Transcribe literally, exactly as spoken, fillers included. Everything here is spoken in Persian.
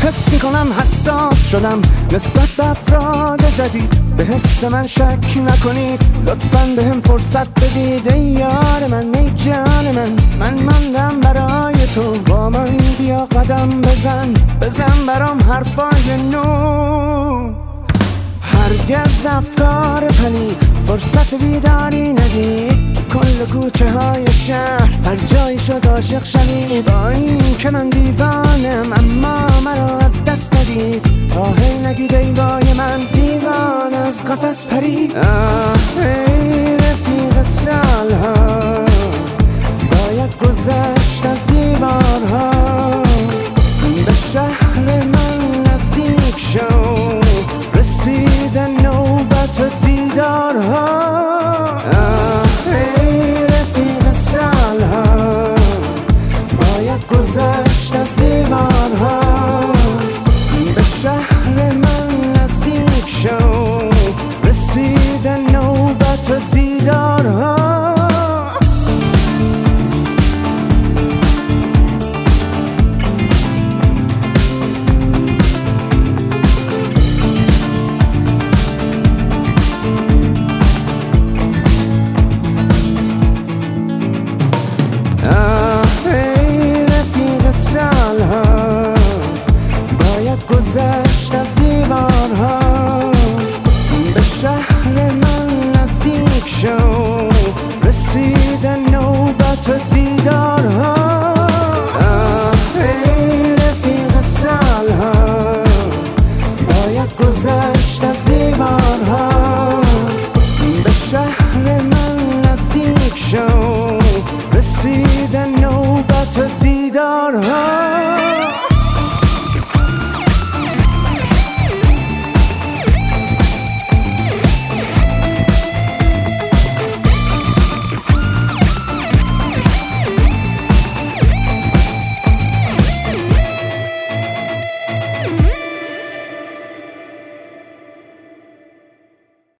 حس میکنم حساس شدم نسبت به افراد جدید. به حس من شک نکنید، لطفاً به هم فرصت بدید. ای یار من، ای جان من، من مندم برای تو. با من بیا قدم بزن، بزن برام حرفای نو. هرگز افکار پلید فرصت بیداری ندید. کل کوچه های شهر هر جایی شد عاشق شوید. با این که من دیوانم اما مرا از دست ندید. آهی نگید ای وای من دیوان از قفس پرید. آه ای رفیق سالها